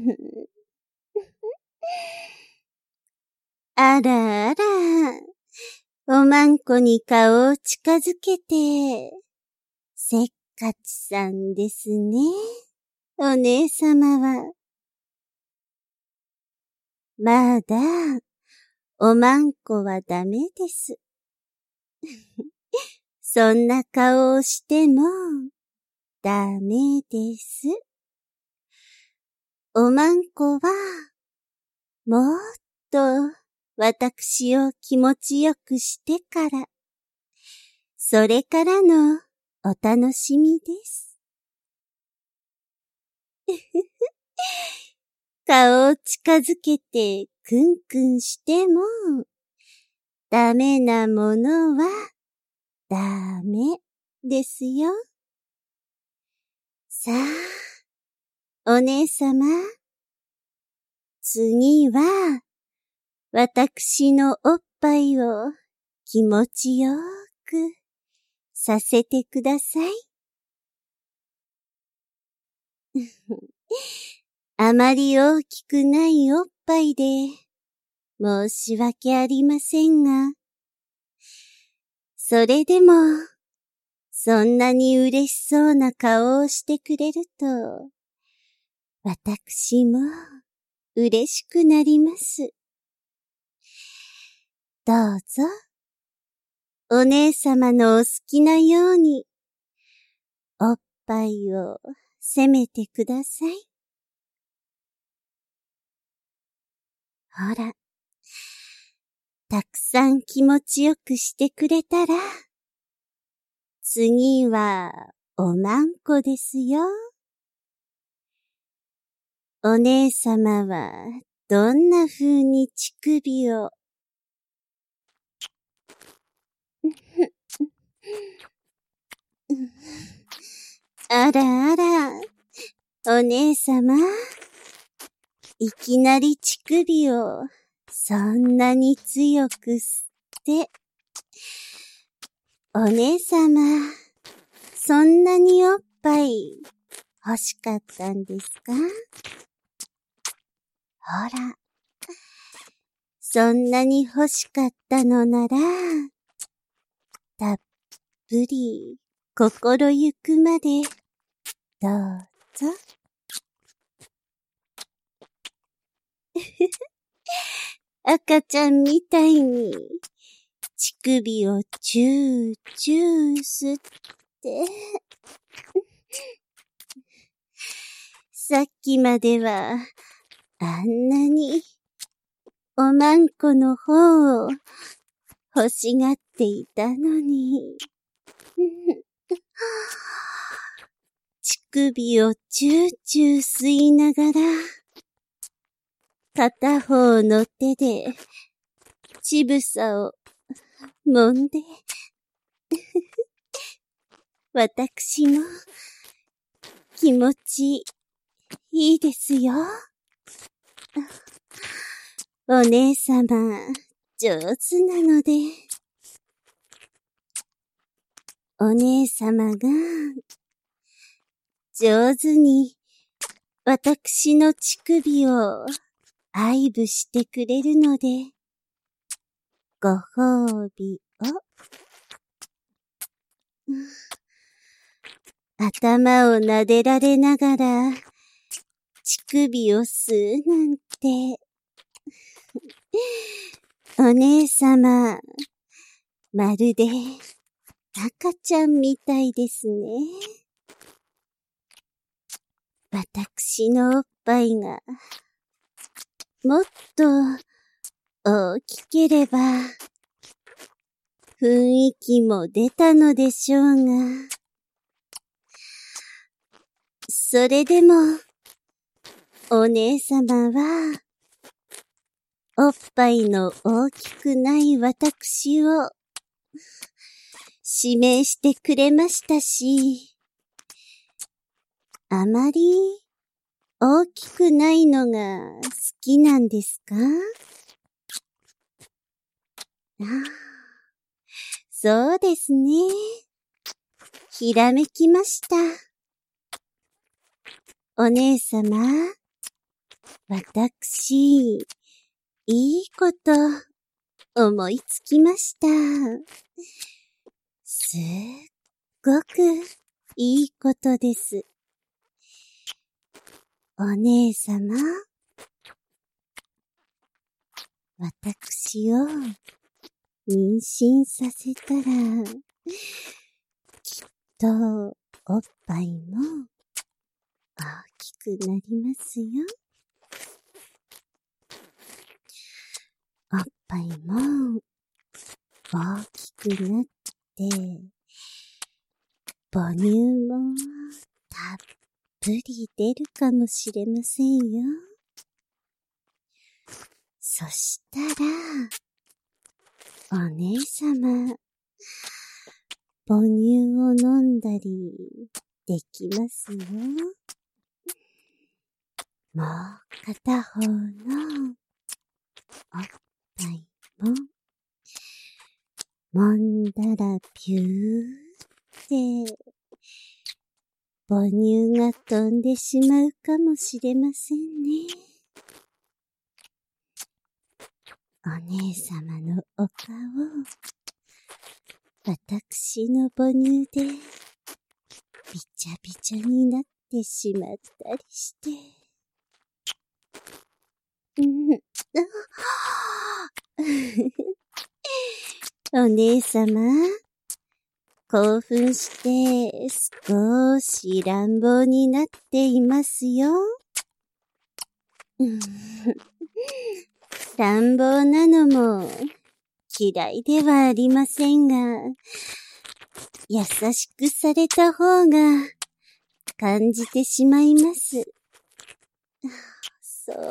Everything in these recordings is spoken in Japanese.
あらあら、おまんこに顔を近づけて、せっかちさんですね、お姉様は。まだ、おまんこはダメです。そんな顔をしても、ダメです。おまんこは、もっと、私を気持ちよくしてから、それからのお楽しみです。顔を近づけてクンクンしても、ダメなものはダメですよ。さあ、お姉様、次は、私のおっぱいを気持ちよくさせてください。あまり大きくないおっぱいで申し訳ありませんが、それでも、そんなに嬉しそうな顔をしてくれると、私も嬉しくなります。どうぞ、お姉様のお好きなように、おっぱいを責めてください。ほら、たくさん気持ちよくしてくれたら、次はおまんこですよ。お姉様はどんな風に乳首をあらあら、お姉様、いきなり乳首をそんなに強く吸って、お姉様、そんなにおっぱい欲しかったんですか？ほら、そんなに欲しかったのなら、たっぷり心ゆくまでどうぞ。赤ちゃんみたいに乳首をチューチュー吸って。さっきまではあんなにおまんこの方を欲しがっていたのに。乳首をチューチュー吸いながら、片方の手で乳房を揉んで、私も気持ちいいですよ。お姉様、上手なので、お姉様が上手に私の乳首を愛撫してくれるので、ご褒美を。頭を撫でられながら乳首を吸うなんて。お姉様、まるで赤ちゃんみたいですね。私のおっぱいがもっと大きければ雰囲気も出たのでしょうが、それでもお姉様はおっぱいの大きくない私を指名してくれましたし、あまり大きくないのが好きなんですか？そうですね。ひらめきました。お姉様、 私、いいこと思いつきました。すっごくいいことです。お姉様、私を妊娠させたら、きっとおっぱいも大きくなりますよ。おっぱいも大きくなって、母乳もたっぷり出るかもしれませんよ。そしたら、お姉様、母乳を飲んだりできますよ。もう片方のおっぱいも揉んだらピューって母乳が飛んでしまうかもしれませんね。お姉様のお顔、私の母乳でびちゃびちゃになってしまったりして。お姉様、興奮して少し乱暴になっていますよ。乱暴なのも嫌いではありませんが、優しくされた方が感じてしまいます。そう。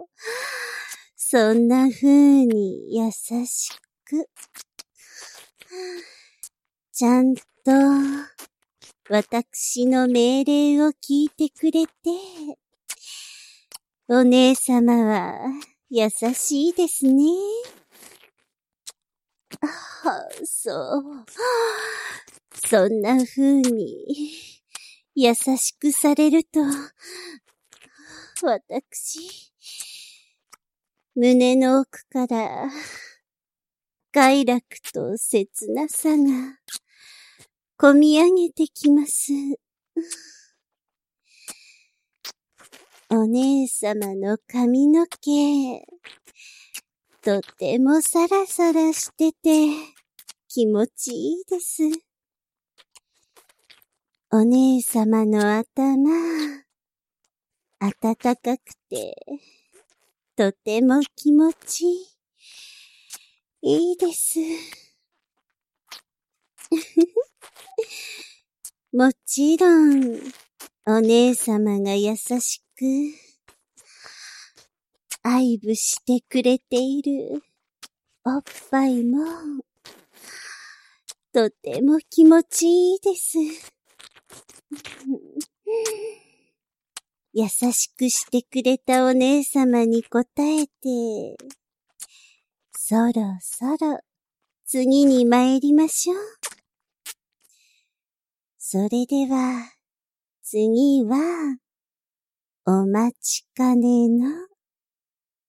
そんな風に優しく、ちゃんと私の命令を聞いてくれて、お姉様は優しいですね。そう。そんな風に優しくされると、私、胸の奥から快楽と切なさがこみ上げてきます。お姉様の髪の毛、とてもサラサラしてて気持ちいいです。お姉様の頭、暖かくてとても気持ちいいです。もちろん、お姉様が優しく、愛撫してくれているおっぱいも、とても気持ちいいです。優しくしてくれたお姉様に応えて、そろそろ次に参りましょう。それでは、次は、お待ちかねの